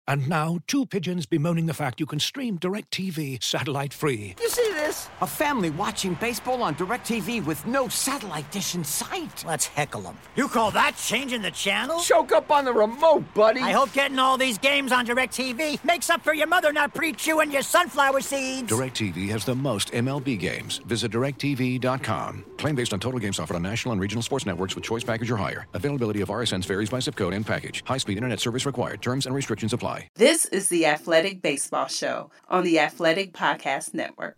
And now, two pigeons bemoaning the fact you can stream DirecTV satellite-free. You see this? A family watching baseball on DirecTV with no satellite dish in sight. Let's heckle them. You call that changing the channel? Choke up on the remote, buddy. I hope getting all these games on DirecTV makes up for your mother not pre-chewing your sunflower seeds. DirecTV has the most MLB games. Visit DirecTV.com. Claim based on total games offered on national and regional sports networks with choice package or higher. Availability of RSNs varies by zip code and package. High-speed internet service required. Terms and restrictions apply. This is the Athletic Baseball Show on the Athletic Podcast Network.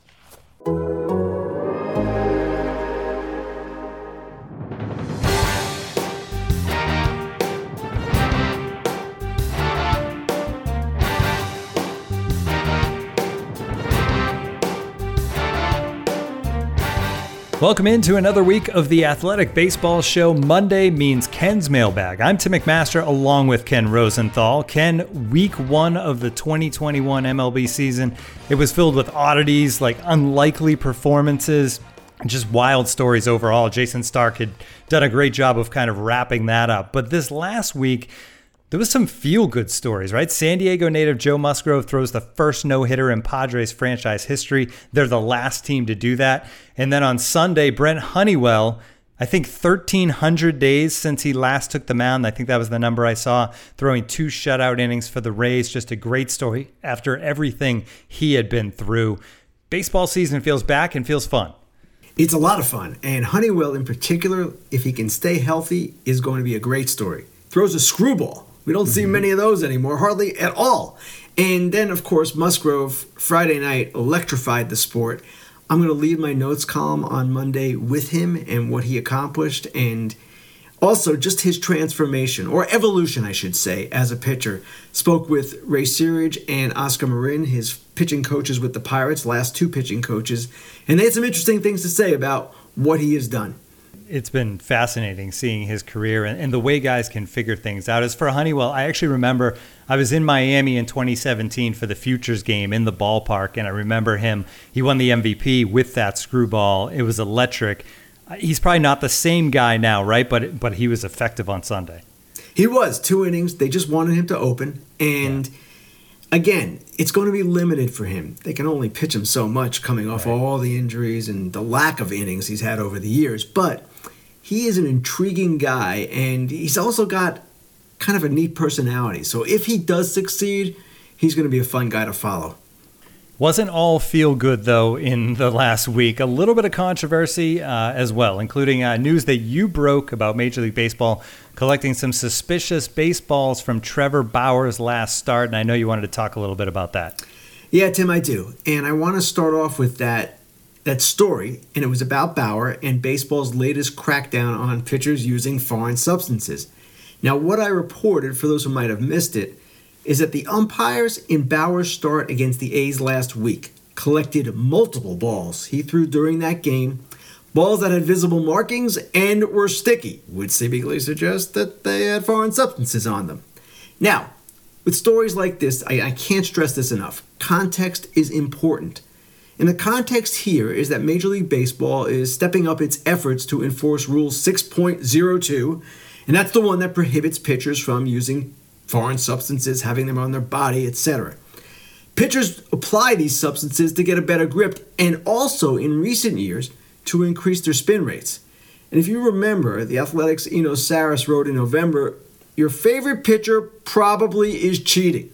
Welcome into another week of the Athletic Baseball Show. Monday means Ken's Mailbag. I'm Tim McMaster along with Ken Rosenthal. Ken, week one of the 2021 MLB season, it was filled with oddities like unlikely performances and just wild stories overall. Jason Stark had done a great job of kind of wrapping that up. But this last week, there was some feel-good stories, right? San Diego native Joe Musgrove throws the first no-hitter in Padres franchise history. They're the last team to do that. And then on Sunday, Brent Honeywell, I think 1,300 days since he last took the mound. I think that was the number I saw, throwing 2 shutout innings for the Rays. Just a great story after everything he had been through. Baseball season feels back and feels fun. It's a lot of fun. And Honeywell in particular, if he can stay healthy, is going to be a great story. Throws a screwball. We don't see many of those anymore, hardly at all. And then, of course, Musgrove, Friday night, electrified the sport. I'm going to leave my notes column on Monday with him and what he accomplished, and also just his transformation, or evolution, I should say, as a pitcher. Spoke with Ray Searage and Oscar Marin, his pitching coaches with the Pirates, last 2 pitching coaches, and they had some interesting things to say about what he has done. It's been fascinating seeing his career and the way guys can figure things out. As for Honeywell, I actually remember I was in Miami in 2017 for the Futures game in the ballpark, and I remember he won the MVP with that screwball. It was electric. He's probably not the same guy now, right? But he was effective on Sunday. He was. 2 innings. They just wanted him to open. And again, it's going to be limited for him. They can only pitch him so much coming off all the injuries and the lack of innings he's had over the years. But he is an intriguing guy, and he's also got kind of a neat personality. So if he does succeed, he's going to be a fun guy to follow. Wasn't all feel good, though, in the last week. A little bit of controversy as well, including news that you broke about Major League Baseball collecting some suspicious baseballs from Trevor Bauer's last start, and I know you wanted to talk a little bit about that. Yeah, Tim, I do. And I want to start off with that story, and it was about Bauer and baseball's latest crackdown on pitchers using foreign substances. Now, what I reported, for those who might have missed it, is that the umpires in Bauer's start against the A's last week collected multiple balls he threw during that game, balls that had visible markings and were sticky, which seemingly suggests that they had foreign substances on them. Now, with stories like this, I can't stress this enough. Context is important. And the context here is that Major League Baseball is stepping up its efforts to enforce Rule 6.02, and that's the one that prohibits pitchers from using foreign substances, having them on their body, etc. Pitchers apply these substances to get a better grip, and also in recent years to increase their spin rates. And if you remember, the Athletic's Eno Saris wrote in November, your favorite pitcher probably is cheating.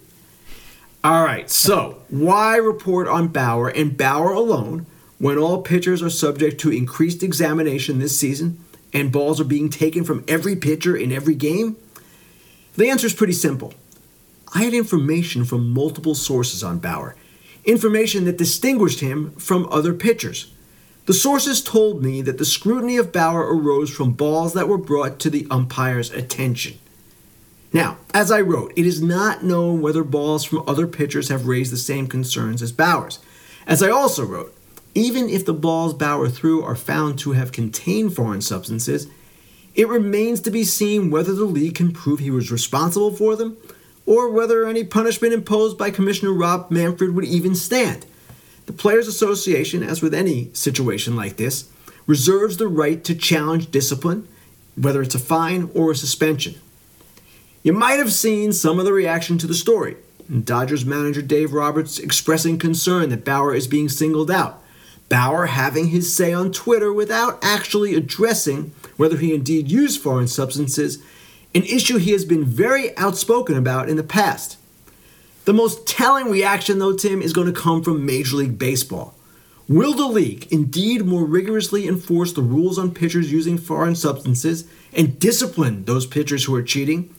All right, so why report on Bauer and Bauer alone when all pitchers are subject to increased examination this season and balls are being taken from every pitcher in every game? The answer is pretty simple. I had information from multiple sources on Bauer, information that distinguished him from other pitchers. The sources told me that the scrutiny of Bauer arose from balls that were brought to the umpire's attention. Now, as I wrote, it is not known whether balls from other pitchers have raised the same concerns as Bauer's. As I also wrote, even if the balls Bauer threw are found to have contained foreign substances, it remains to be seen whether the league can prove he was responsible for them, or whether any punishment imposed by Commissioner Rob Manfred would even stand. The Players Association, as with any situation like this, reserves the right to challenge discipline, whether it's a fine or a suspension. You might have seen some of the reaction to the story. Dodgers manager Dave Roberts expressing concern that Bauer is being singled out. Bauer having his say on Twitter without actually addressing whether he indeed used foreign substances, an issue he has been very outspoken about in the past. The most telling reaction, though, Tim, is going to come from Major League Baseball. Will the league indeed more rigorously enforce the rules on pitchers using foreign substances and discipline those pitchers who are cheating?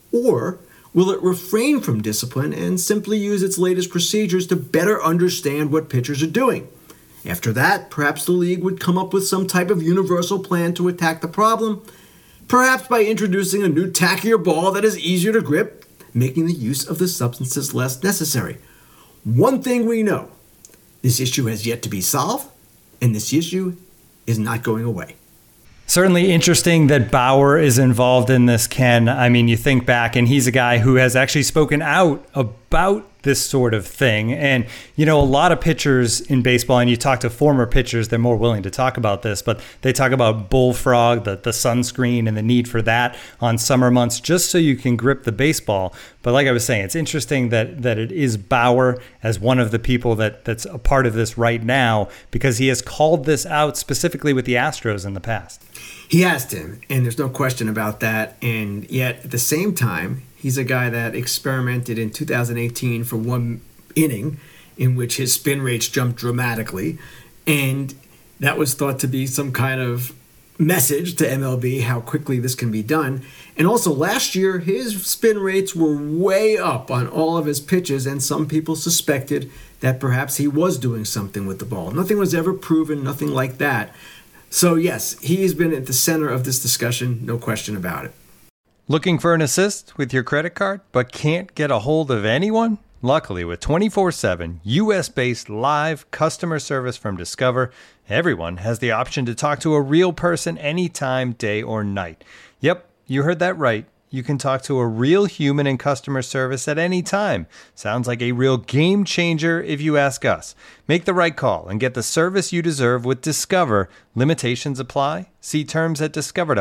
Or will it refrain from discipline and simply use its latest procedures to better understand what pitchers are doing? After that, perhaps the league would come up with some type of universal plan to attack the problem, perhaps by introducing a new tackier ball that is easier to grip, making the use of the substances less necessary. One thing we know, this issue has yet to be solved, and this issue is not going away. Certainly interesting that Bauer is involved in this, Ken. I mean, you think back, and he's a guy who has actually spoken out about this sort of thing. And, you know, a lot of pitchers in baseball, and you talk to former pitchers, they're more willing to talk about this, but they talk about bullfrog, the sunscreen, and the need for that on summer months, just so you can grip the baseball. But like I was saying, it's interesting that it is Bauer as one of the people that's a part of this right now, because he has called this out specifically with the Astros in the past. He has, Tim, and there's no question about that. And yet, at the same time, he's a guy that experimented in 2018 for one inning in which his spin rates jumped dramatically. And that was thought to be some kind of message to MLB how quickly this can be done. And also last year, his spin rates were way up on all of his pitches, and some people suspected that perhaps he was doing something with the ball. Nothing was ever proven, nothing like that. So yes, he's been at the center of this discussion, no question about it. Looking for an assist with your credit card, but can't get a hold of anyone? Luckily, with 24/7 US-based live customer service from Discover, everyone has the option to talk to a real person anytime, day or night. Yep, you heard that right. You can talk to a real human in customer service at any time. Sounds like a real game changer if you ask us. Make the right call and get the service you deserve with Discover. Limitations apply. See terms at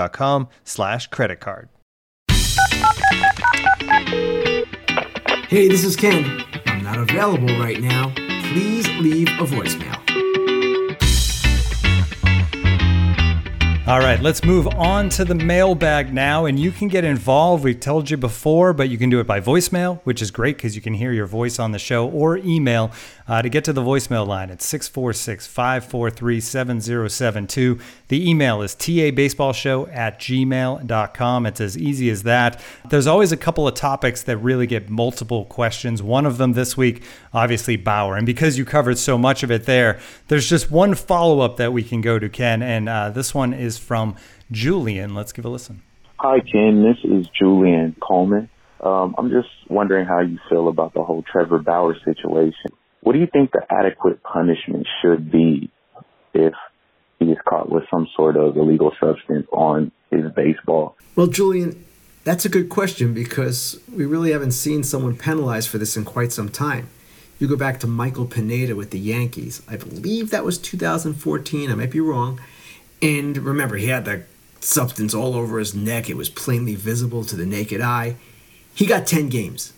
discover.com/creditcard. Hey, this is Ken. I'm not available right now. Please leave a voicemail. All right, let's move on to the mailbag now, and you can get involved. We've told you before, but you can do it by voicemail, which is great because you can hear your voice on the show, or email. To get to the voicemail line, it's 646-543-7072. The email is tabaseballshow@gmail.com. It's as easy as that. There's always a couple of topics that really get multiple questions. One of them this week, obviously Bauer. And because you covered so much of it there's just one follow-up that we can go to, Ken, and this one is from Julian. Let's give a listen. Hi, Ken. This is Julian Coleman. I'm just wondering how you feel about the whole Trevor Bauer situation. What do you think the adequate punishment should be if he is caught with some sort of illegal substance on his baseball? Well, Julian, that's a good question because we really haven't seen someone penalized for this in quite some time. You go back to Michael Pineda with the Yankees. I believe that was 2014. I might be wrong. And remember, he had the substance all over his neck. It was plainly visible to the naked eye. He got 10 games.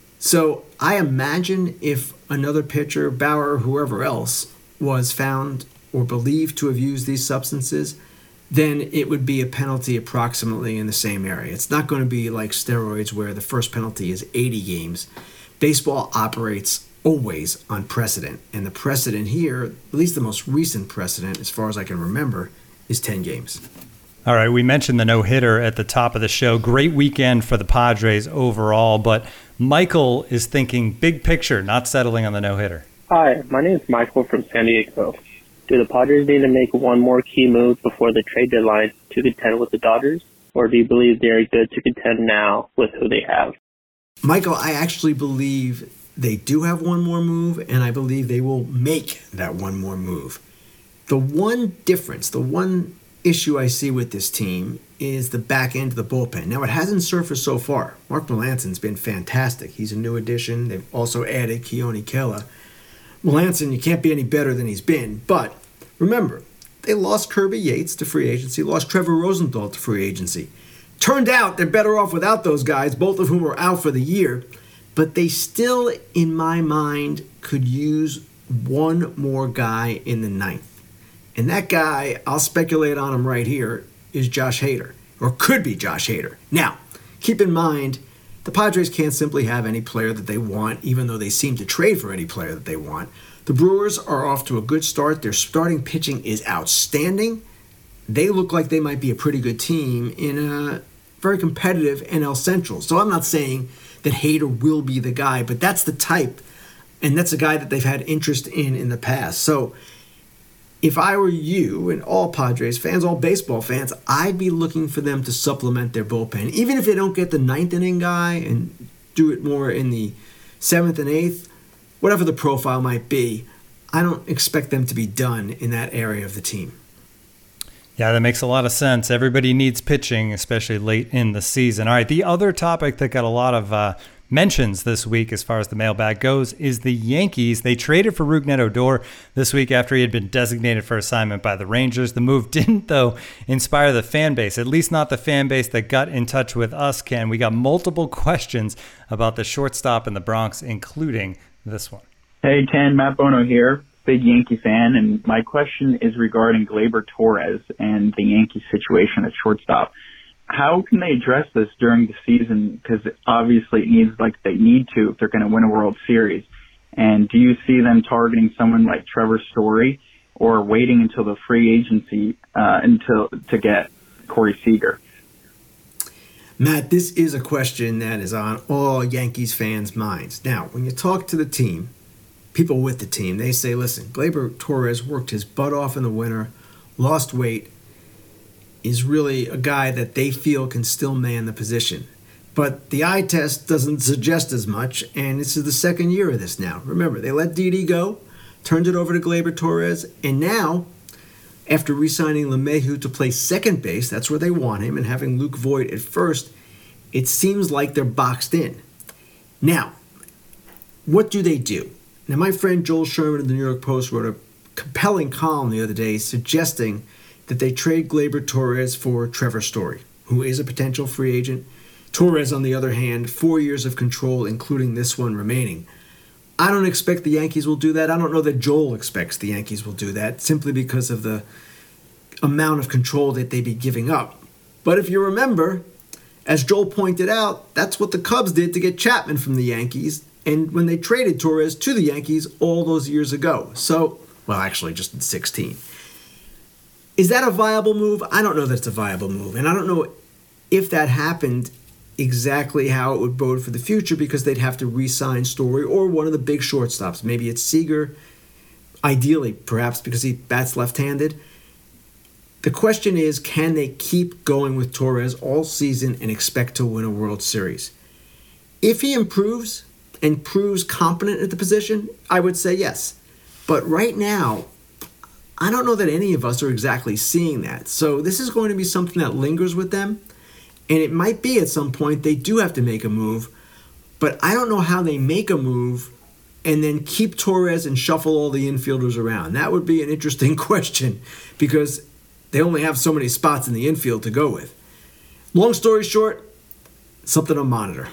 So I imagine if another pitcher, Bauer or whoever else, was found or believed to have used these substances, then it would be a penalty approximately in the same area. It's not going to be like steroids where the first penalty is 80 games. Baseball operates always on precedent. And the precedent here, at least the most recent precedent, as far as I can remember, is 10 games. All right, we mentioned the no-hitter at the top of the show. Great weekend for the Padres overall, but Michael is thinking big picture, not settling on the no-hitter. Hi, my name is Michael from San Diego. Do the Padres need to make one more key move before the trade deadline to contend with the Dodgers, or do you believe they are good to contend now with who they have? Michael, I actually believe they do have one more move, and I believe they will make that one more move. The one difference, the one issue I see with this team is the back end of the bullpen. Now, it hasn't surfaced so far. Mark Melancon's been fantastic. He's a new addition. They've also added Keone Kela. Melancon, you can't be any better than he's been. But remember, they lost Kirby Yates to free agency, lost Trevor Rosenthal to free agency. Turned out they're better off without those guys, both of whom are out for the year. But they still, in my mind, could use one more guy in the ninth. And that guy, I'll speculate on him right here, is Josh Hader, or could be Josh Hader. Now, keep in mind, the Padres can't simply have any player that they want, even though they seem to trade for any player that they want. The Brewers are off to a good start. Their starting pitching is outstanding. They look like they might be a pretty good team in a very competitive NL Central. So I'm not saying that Hader will be the guy, but that's the type, and that's a guy that they've had interest in the past. So if I were you and all Padres fans, all baseball fans, I'd be looking for them to supplement their bullpen. Even if they don't get the ninth inning guy and do it more in the seventh and eighth, whatever the profile might be, I don't expect them to be done in that area of the team. Yeah, that makes a lot of sense. Everybody needs pitching, especially late in the season. All right, the other topic that got a lot of mentions this week as far as the mailbag goes is the Yankees. They traded for Rougned Odor this week after he had been designated for assignment by the Rangers. The move didn't, though, inspire the fan base, at least not the fan base that got in touch with us, Ken. We got multiple questions about the shortstop in the Bronx, including this one. Hey, Ken, Matt Bono here. Big Yankee fan, and my question is regarding Gleyber Torres and the Yankees situation at shortstop. How can they address this during the season? Because obviously it needs, like they need to if they're going to win a World Series. And do you see them targeting someone like Trevor Story or waiting until the free agency to get Corey Seager? Matt, this is a question that is on all Yankees fans' minds. Now, when you talk to the team, people with the team, they say, listen, Gleyber Torres worked his butt off in the winter, lost weight, is really a guy that they feel can still man the position. But the eye test doesn't suggest as much, and this is the second year of this now. Remember, they let Didi go, turned it over to Gleyber Torres, and now, after re-signing LeMahieu to play second base, that's where they want him, and having Luke Voit at first, it seems like they're boxed in. Now, what do they do? Now, my friend Joel Sherman of the New York Post wrote a compelling column the other day suggesting that they trade Gleyber Torres for Trevor Story, who is a potential free agent. Torres, on the other hand, 4 years of control, including this one remaining. I don't expect the Yankees will do that. I don't know that Joel expects the Yankees will do that, simply because of the amount of control that they'd be giving up. But if you remember, as Joel pointed out, that's what the Cubs did to get Chapman from the Yankees, and when they traded Torres to the Yankees all those years ago. So, well, actually just in 16. Is that a viable move? I don't know that it's a viable move. And I don't know if that happened exactly how it would bode for the future, because they'd have to re-sign Story or one of the big shortstops. Maybe it's Seager, ideally, perhaps because he bats left-handed. The question is, can they keep going with Torres all season and expect to win a World Series? If he improves and proves competent at the position, I would say yes. But right now, I don't know that any of us are exactly seeing that. So this is going to be something that lingers with them. And it might be at some point they do have to make a move. But I don't know how they make a move and then keep Torres and shuffle all the infielders around. That would be an interesting question, because they only have so many spots in the infield to go with. Long story short, something to monitor.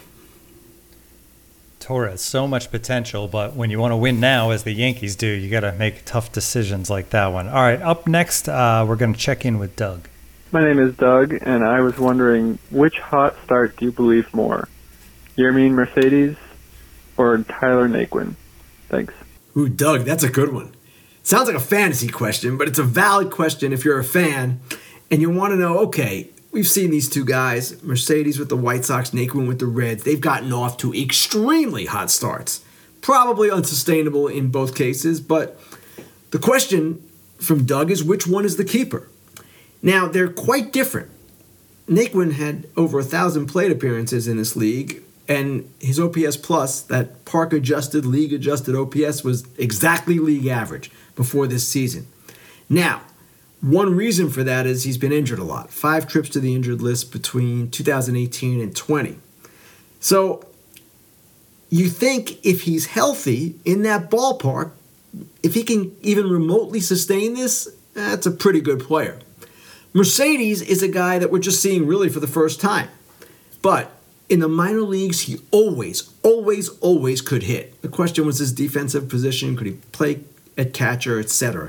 Torres, so much potential, but when you want to win now, as the Yankees do, you got to make tough decisions like that one. All right, up next, we're going to check in with Doug. My name is Doug, and I was wondering, which hot start do you believe more? Yermin Mercedes or Tyler Naquin? Thanks. Ooh, Doug, that's a good one. Sounds like a fantasy question, but it's a valid question if you're a fan and you want to know, okay, we've seen these two guys, Mercedes with the White Sox, Naquin with the Reds. They've gotten off to extremely hot starts. Probably unsustainable in both cases, but the question from Doug is, which one is the keeper? Now, they're quite different. Naquin had over 1,000 plate appearances in this league, and his OPS plus, that park-adjusted, league-adjusted OPS, was exactly league average before this season. Now, one reason for that is he's been injured a lot. 5 trips to the injured list between 2018 and 20. So you think if he's healthy in that ballpark, if he can even remotely sustain this, that's a pretty good player. Mercedes is a guy that we're just seeing really for the first time. But in the minor leagues, he always could hit. The question was his defensive position. Could he play at catcher, etc.?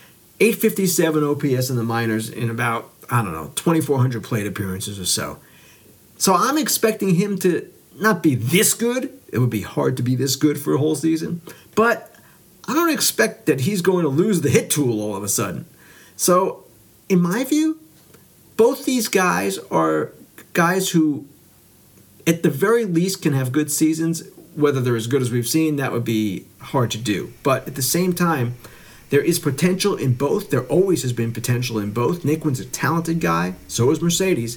857 OPS in the minors in about, 2,400 plate appearances or so. So I'm expecting him to not be this good. It would be hard to be this good for a whole season. But I don't expect that he's going to lose the hit tool all of a sudden. So, in my view, both these guys are guys who, at the very least, can have good seasons. Whether they're as good as we've seen, that would be hard to do. But at the same time, there is potential in both. There always has been potential in both. Naquin's a talented guy. So is Mercedes.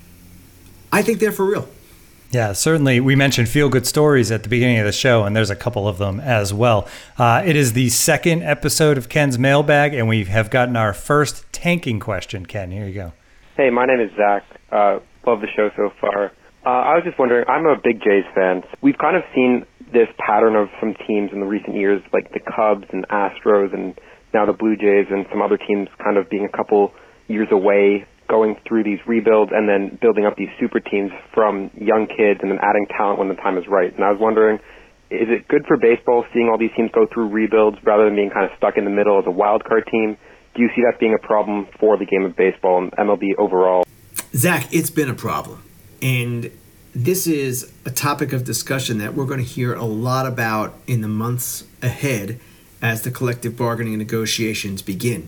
I think they're for real. Yeah, certainly. We mentioned feel-good stories at the beginning of the show, and there's a couple of them as well. It is the second episode of Ken's Mailbag, and we have gotten our first tanking question. Ken, here you go. Hey, my name is Zach. Love the show so far. I was just wondering, I'm a big Jays fan. We've kind of seen this pattern of some teams in the recent years, like the Cubs and Astros and now the Blue Jays and some other teams kind of being a couple years away, going through these rebuilds and then building up these super teams from young kids and then adding talent when the time is right. And I was wondering, is it good for baseball seeing all these teams go through rebuilds rather than being kind of stuck in the middle as a wild card team? Do you see that being a problem for the game of baseball and MLB overall? Zach, it's been a problem. And this is a topic of discussion that we're going to hear a lot about in the months ahead as the collective bargaining negotiations begin.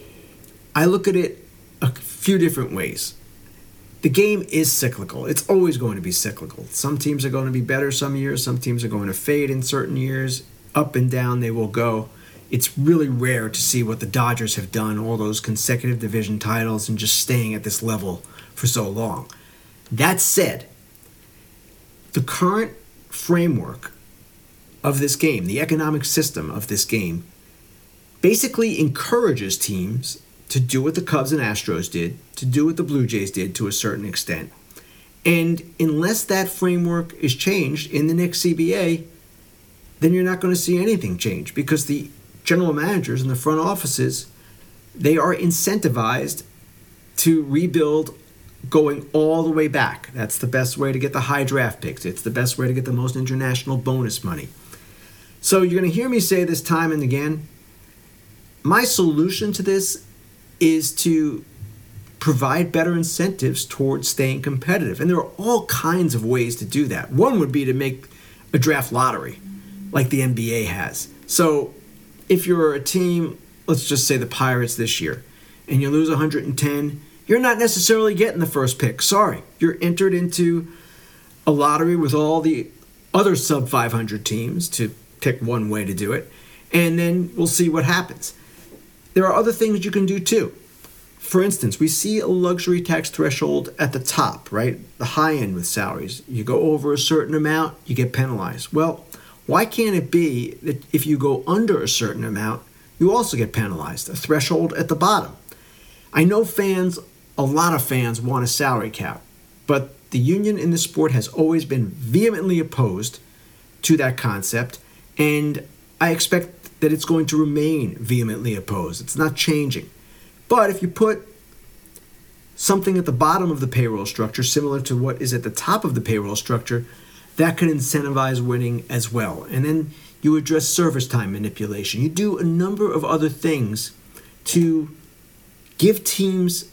I look at it a few different ways. The game is cyclical. It's always going to be cyclical. Some teams are going to be better some years. Some teams are going to fade in certain years. Up and down they will go. It's really rare to see what the Dodgers have done, all those consecutive division titles and just staying at this level for so long. That said, the current framework of this game, the economic system of this game, basically encourages teams to do what the Cubs and Astros did, to do what the Blue Jays did to a certain extent. And unless that framework is changed in the next CBA, then you're not going to see anything change because the general managers and the front offices, they are incentivized to rebuild going all the way back. That's the best way to get the high draft picks. It's the best way to get the most international bonus money. So you're going to hear me say this time and again, my solution to this is to provide better incentives towards staying competitive. And there are all kinds of ways to do that. One would be to make a draft lottery like the NBA has. So if you're a team, let's just say the Pirates this year, and you lose 110, you're not necessarily getting the first pick. Sorry. You're entered into a lottery with all the other sub-500 teams to pick one way to do it, and then we'll see what happens. There are other things you can do too. For instance, we see a luxury tax threshold at the top, right? The high end with salaries. You go over a certain amount, you get penalized. Well, why can't it be that if you go under a certain amount, you also get penalized? A threshold at the bottom. I know a lot of fans want a salary cap, but the union in the sport has always been vehemently opposed to that concept, and I expect that it's going to remain vehemently opposed. It's not changing. But if you put something at the bottom of the payroll structure, similar to what is at the top of the payroll structure, that can incentivize winning as well. And then you address service time manipulation. You do a number of other things to give teams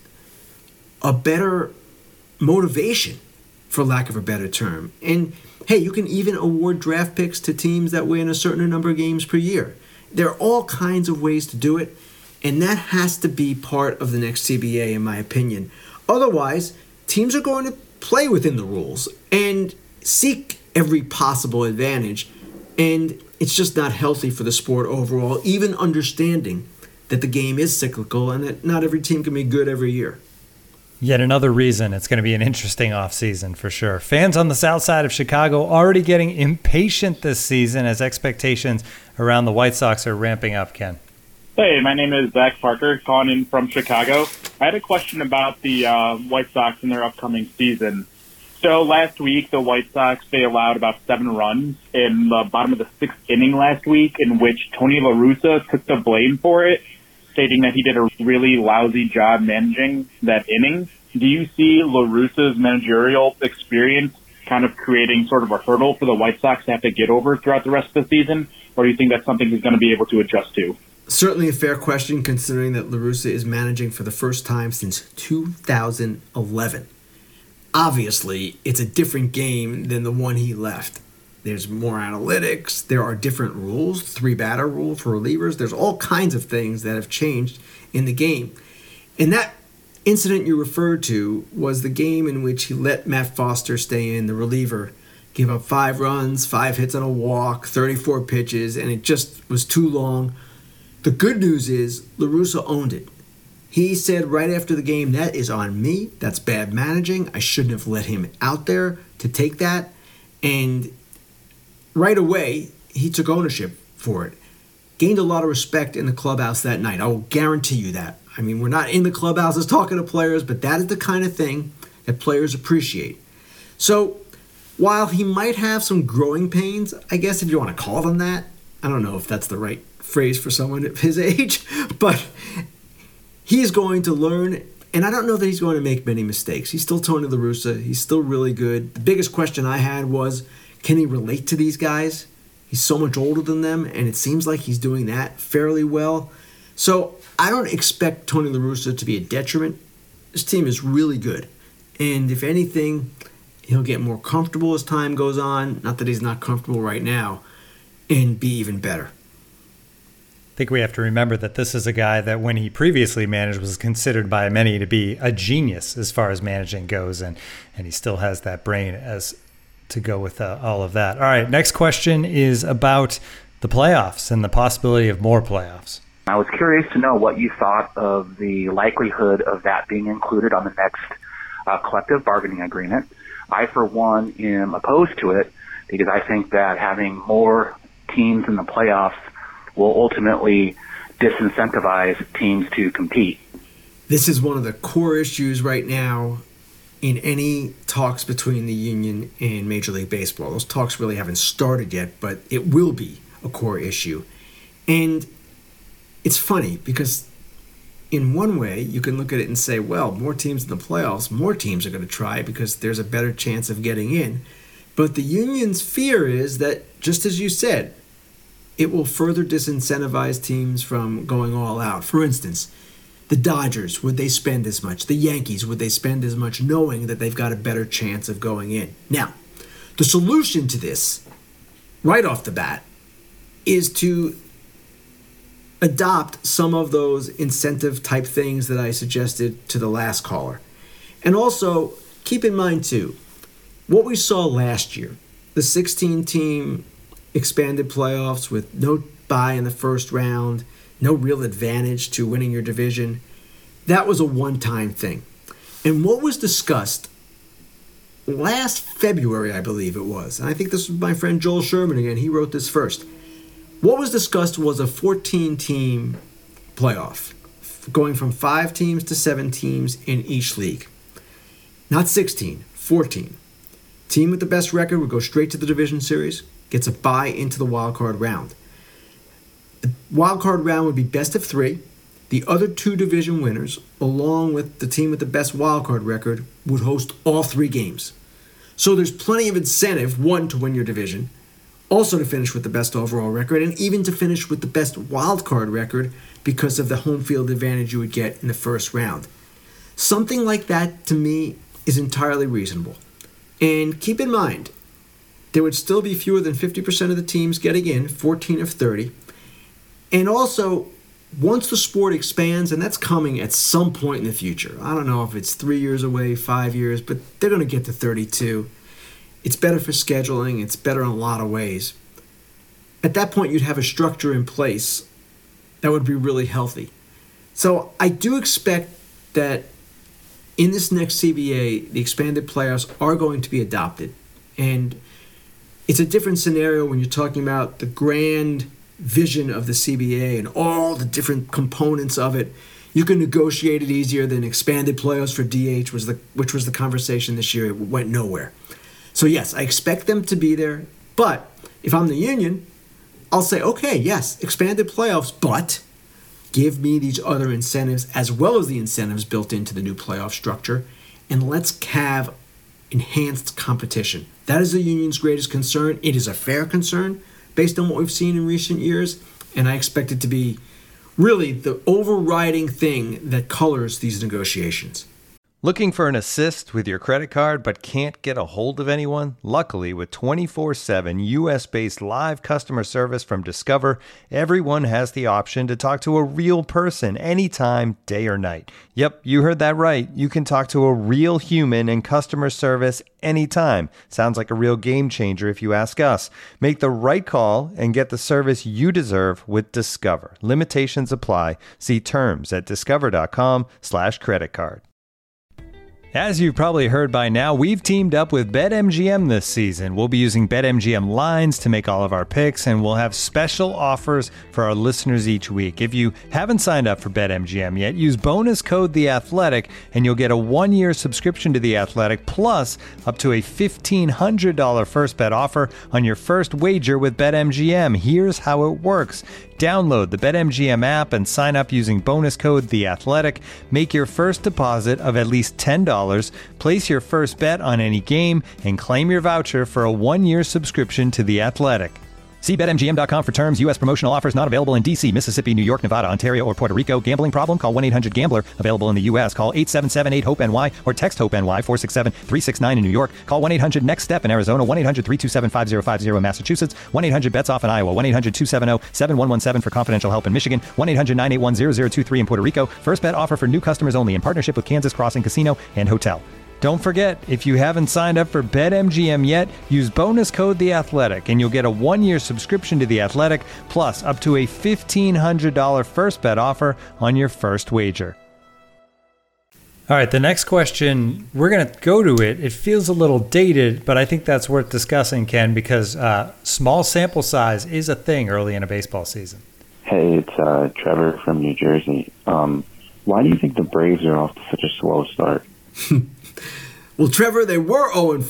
a better motivation, for lack of a better term. And hey, you can even award draft picks to teams that win a certain number of games per year. There are all kinds of ways to do it, and that has to be part of the next CBA, in my opinion. Otherwise, teams are going to play within the rules and seek every possible advantage, and it's just not healthy for the sport overall, even understanding that the game is cyclical and that not every team can be good every year. Yet another reason it's going to be an interesting offseason for sure. Fans on the south side of Chicago already getting impatient this season as expectations around the White Sox are ramping up, Ken. Hey, my name is Zach Parker, calling in from Chicago. I had a question about the White Sox and their upcoming season. So last week, the White Sox, they allowed about 7 runs in the bottom of the 6th inning last week, in which Tony La Russa took the blame for it. stating that he did a really lousy job managing that inning. Do you see La Russa's managerial experience kind of creating sort of a hurdle for the White Sox to have to get over throughout the rest of the season? Or do you think that's something he's going to be able to adjust to? Certainly a fair question, considering that La Russa is managing for the first time since 2011. Obviously, it's a different game than the one he left. There's more analytics. There are different rules, 3-batter rule for relievers. There's all kinds of things that have changed in the game. And that incident you referred to was the game in which he let Matt Foster stay in, the reliever, gave up 5 runs, 5 hits on a walk, 34 pitches, and it just was too long. The good news is La Russa owned it. He said right after the game, that is on me. That's bad managing. I shouldn't have let him out there to take that. And right away, he took ownership for it. Gained a lot of respect in the clubhouse that night. I will guarantee you that. I mean, we're not in the clubhouses talking to players, but that is the kind of thing that players appreciate. So while he might have some growing pains, I guess if you want to call them that, I don't know if that's the right phrase for someone of his age, but he is going to learn, and I don't know that he's going to make many mistakes. He's still Tony La Russa. He's still really good. The biggest question I had was, can he relate to these guys? He's so much older than them, and it seems like he's doing that fairly well. So I don't expect Tony La Russa to be a detriment. This team is really good. And if anything, he'll get more comfortable as time goes on. Not that he's not comfortable right now, and be even better. I think we have to remember that this is a guy that when he previously managed was considered by many to be a genius as far as managing goes, and he still has that brain as to go with all of that. All right, next question is about the playoffs and the possibility of more playoffs. I was curious to know what you thought of the likelihood of that being included on the next collective bargaining agreement. I, for one, am opposed to it because I think that having more teams in the playoffs will ultimately disincentivize teams to compete. This is one of the core issues right now in any talks between the union and Major League Baseball. Those talks really haven't started yet, but it will be a core issue. And it's funny because in one way you can look at it and say, well, more teams in the playoffs, more teams are going to try because there's a better chance of getting in. But the union's fear is that, just as you said, it will further disincentivize teams from going all out. For instance, the Dodgers, would they spend as much? The Yankees, would they spend as much knowing that they've got a better chance of going in? Now, the solution to this, right off the bat, is to adopt some of those incentive type things that I suggested to the last caller. And also, keep in mind too, what we saw last year, the 16-team expanded playoffs with no bye in the first round, no real advantage to winning your division, that was a one-time thing. And what was discussed last February, I believe it was, and I think this was my friend Joel Sherman again, he wrote this first. What was discussed was a 14-team playoff, going from 5 teams to 7 teams in each league. Not 16, 14. Team with the best record would go straight to the division series, gets a bye into the wild card round. The wild card round would be best of 3. The other 2 division winners, along with the team with the best wild card record, would host all 3 games. So there's plenty of incentive, 1, to win your division, also to finish with the best overall record, and even to finish with the best wild card record because of the home field advantage you would get in the first round. Something like that, to me, is entirely reasonable. And keep in mind, there would still be fewer than 50% of the teams getting in, 14 of 30. And also, once the sport expands, and that's coming at some point in the future, I don't know if it's 3 years away, 5 years, but they're going to get to 32. It's better for scheduling. It's better in a lot of ways. At that point, you'd have a structure in place that would be really healthy. So I do expect that in this next CBA, the expanded playoffs are going to be adopted. And it's a different scenario when you're talking about the grand vision of the CBA and all the different components of it. You can negotiate it easier than expanded playoffs for DH, which was the conversation this year. It went nowhere. So yes, I expect them to be there. But if I'm the union, I'll say, okay, yes, expanded playoffs, but Give me these other incentives as well as the incentives built into the new playoff structure, and let's have enhanced competition. That is the union's greatest concern. It is a fair concern based on what we've seen in recent years, and I expect it to be really the overriding thing that colors these negotiations. Looking for an assist with your credit card but can't get a hold of anyone? Luckily, with 24/7 US-based live customer service from Discover, everyone has the option to talk to a real person anytime, day or night. Yep, you heard that right. You can talk to a real human in customer service anytime. Sounds like a real game changer if you ask us. Make the right call and get the service you deserve with Discover. Limitations apply. See terms at discover.com/creditcard. As you've probably heard by now, we've teamed up with BetMGM this season. We'll be using BetMGM lines to make all of our picks, and we'll have special offers for our listeners each week. If you haven't signed up for BetMGM yet, use bonus code The Athletic, and you'll get a 1-year subscription to The Athletic, plus up to a $1,500 first bet offer on your first wager with BetMGM. Here's how it works. Download the BetMGM app and sign up using bonus code The Athletic. Make your first deposit of at least $10. Place your first bet on any game and claim your voucher for a 1-year subscription to The Athletic. See BetMGM.com for terms. U.S. promotional offers not available in D.C., Mississippi, New York, Nevada, Ontario, or Puerto Rico. Gambling problem? Call 1-800-GAMBLER. Available in the U.S. Call 877-8-HOPE-NY or text HOPE-NY 467-369 in New York. Call 1-800-NEXT-STEP in Arizona. 1-800-327-5050 in Massachusetts. 1-800-BETS-OFF in Iowa. 1-800-270-7117 for confidential help in Michigan. 1-800-981-0023 in Puerto Rico. First bet offer for new customers only in partnership with Kansas Crossing Casino and Hotel. Don't forget, if you haven't signed up for BetMGM yet, use bonus code The Athletic, and you'll get a 1-year subscription to The Athletic, plus up to a $1,500 first bet offer on your first wager. All right, the next question, we're going to go to it. It feels a little dated, but I think that's worth discussing, Ken, because small sample size is a thing early in a baseball season. Hey, it's Trevor from New Jersey. Why do you think the Braves are off to such a slow start? Well, Trevor, they were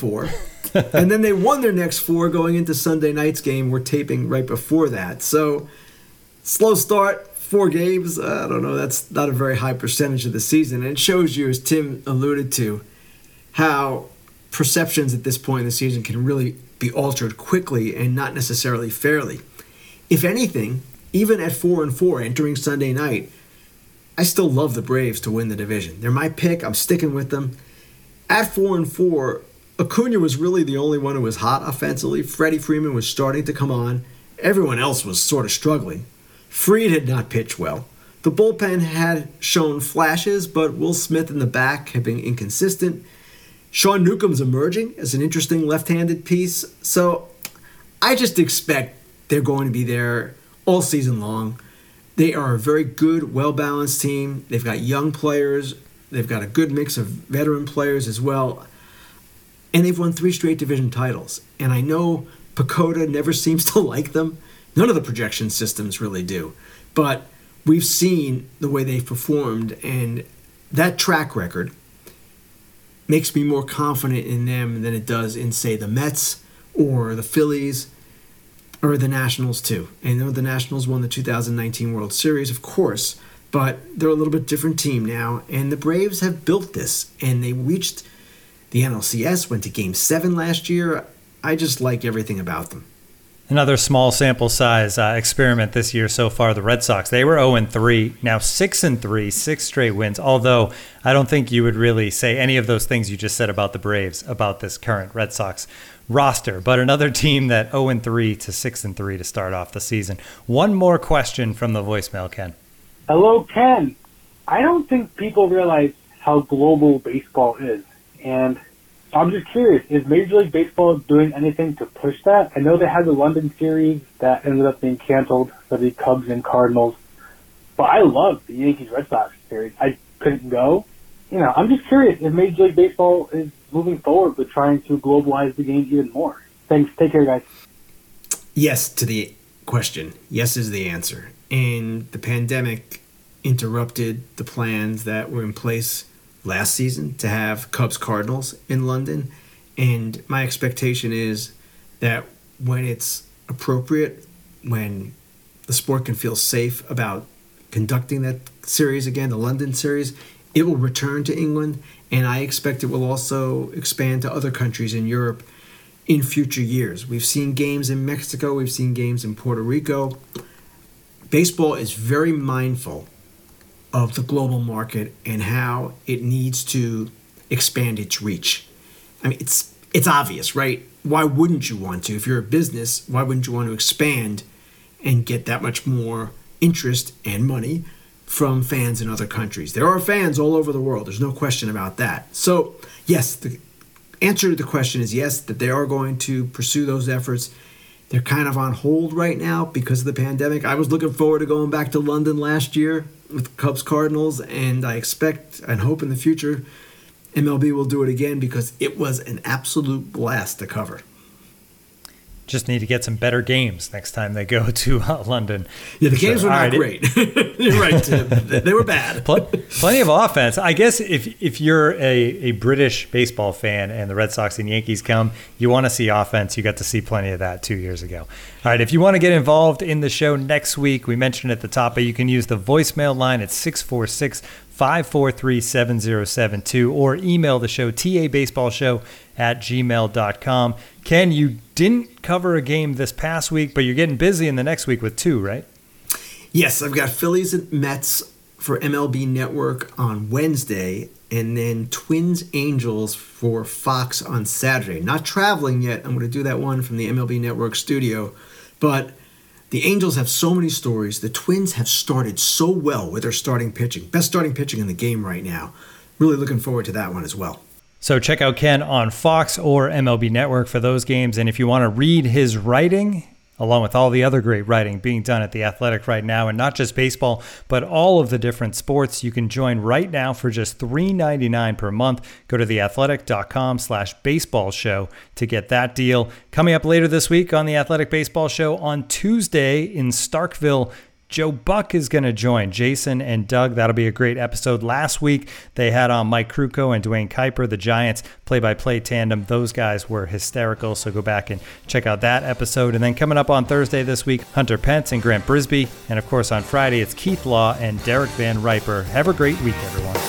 0-4, and then they won their next 4 going into Sunday night's game. We're taping right before that. So, slow start, 4 games, I don't know, that's not a very high percentage of the season. And it shows you, as Tim alluded to, how perceptions at this point in the season can really be altered quickly and not necessarily fairly. If anything, even at 4-4 entering Sunday night, I still love the Braves to win the division. They're my pick. I'm sticking with them. At 4-4, Acuna was really the only one who was hot offensively. Freddie Freeman was starting to come on. Everyone else was sort of struggling. Fried had not pitched well. The bullpen had shown flashes, but Will Smith in the back had been inconsistent. Sean Newcomb's emerging as an interesting left-handed piece. So I just expect they're going to be there all season long. They are a very good, well-balanced team. They've got young players. They've got a good mix of veteran players as well. And they've won 3 straight division titles. And I know PECOTA never seems to like them. None of the projection systems really do. But we've seen the way they've performed, and that track record makes me more confident in them than it does in, say, the Mets or the Phillies or the Nationals, too. And I know the Nationals won the 2019 World Series, of course, but they're a little bit different team now, and the Braves have built this, and they reached the NLCS, went to Game 7 last year. I just like everything about them. Another small sample size experiment this year so far, the Red Sox. They were 0-3, now 6-3, 6 straight wins, although I don't think you would really say any of those things you just said about the Braves, about this current Red Sox roster. But another team that 0-3 to 6-3 to start off the season. One more question from the voicemail, Ken. Hello, Ken. I don't think people realize how global baseball is. And I'm just curious, is Major League Baseball doing anything to push that? I know they had the London series that ended up being canceled for the Cubs and Cardinals. But I love the Yankees-Red Sox series. I couldn't go. I'm just curious if Major League Baseball is moving forward with trying to globalize the game even more. Thanks. Take care, guys. Yes to the question. Yes is the answer. And the pandemic interrupted the plans that were in place last season to have Cubs-Cardinals in London. And my expectation is that when it's appropriate, when the sport can feel safe about conducting that series again, the London series. It will return to England, and I expect it will also expand to other countries in Europe in future years. We've seen games in Mexico. We've seen games in Puerto Rico. Baseball is very mindful of the global market and how it needs to expand its reach. I mean, it's obvious, right? Why wouldn't you want to? If you're a business, why wouldn't you want to expand and get that much more interest and money from fans in other countries? There are fans all over the world. There's no question about that. So, yes, the answer to the question is yes, that they are going to pursue those efforts. They're kind of on hold right now because of the pandemic. I was looking forward to going back to London last year with Cubs Cardinals, and I expect and hope in the future MLB will do it again because it was an absolute blast to cover. Just need to get some better games next time they go to London. Yeah, the games were not great. You're right, Tim. They were bad. Plenty of offense. I guess if you're a British baseball fan and the Red Sox and Yankees come, you want to see offense. You got to see plenty of that 2 years ago. All right, if you want to get involved in the show next week, we mentioned at the top, but you can use the voicemail line at 646-543-7072 or email the show, tabaseballshow@gmail.com. Ken, you didn't cover a game this past week, but you're getting busy in the next week with two, right? Yes, I've got Phillies and Mets for MLB Network on Wednesday, and then Twins Angels for Fox on Saturday. Not traveling yet. I'm going to do that one from the MLB Network studio. But the Angels have so many stories. The Twins have started so well with their starting pitching. Best starting pitching in the game right now. Really looking forward to that one as well. So check out Ken on Fox or MLB Network for those games. And if you want to read his writing, along with all the other great writing being done at The Athletic right now, and not just baseball, but all of the different sports, you can join right now for just $3.99 per month. Go to theathletic.com/baseball show to get that deal. Coming up later this week on The Athletic Baseball Show on Tuesday in Starkville, Joe Buck is going to join Jason and Doug. That'll be a great episode. Last week, they had on Mike Krukow and Dwayne Kuiper, the Giants play-by-play tandem. Those guys were hysterical, so go back and check out that episode. And then coming up on Thursday this week, Hunter Pence and Grant Brisbee. And, of course, on Friday, it's Keith Law and Derek Van Riper. Have a great week, everyone.